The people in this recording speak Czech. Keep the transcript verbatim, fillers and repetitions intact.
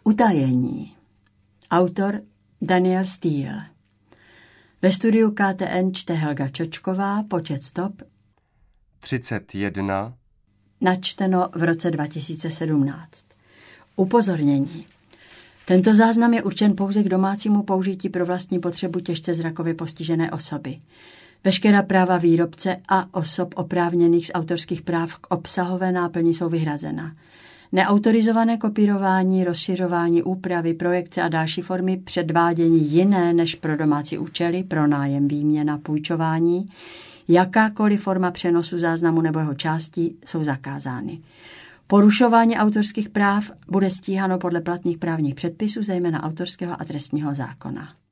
Utajení. Autor Daniel Steele. Ve studiu K T N čte Helga Čočková, počet stop třicet jedna. Načteno v roce dva tisíce sedmnáct. Upozornění. Tento záznam je určen pouze k domácímu použití pro vlastní potřebu těžce zrakově postižené osoby. Veškerá práva výrobce a osob oprávněných z autorských práv k obsahové náplni jsou vyhrazena. Neautorizované kopírování, rozšiřování, úpravy, projekce a další formy předvádění jiné než pro domácí účely, pronájem, výměna, půjčování, jakákoliv forma přenosu záznamu nebo jeho částí jsou zakázány. Porušování autorských práv bude stíháno podle platných právních předpisů, zejména autorského a trestního zákona.